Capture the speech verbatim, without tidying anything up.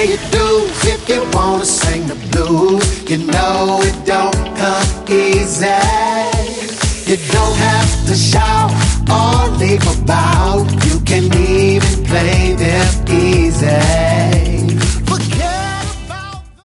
pay your dues if you wanna sing the blues. You know it don't come easy. You don't have to shout or leave a bow. You can even play them easy.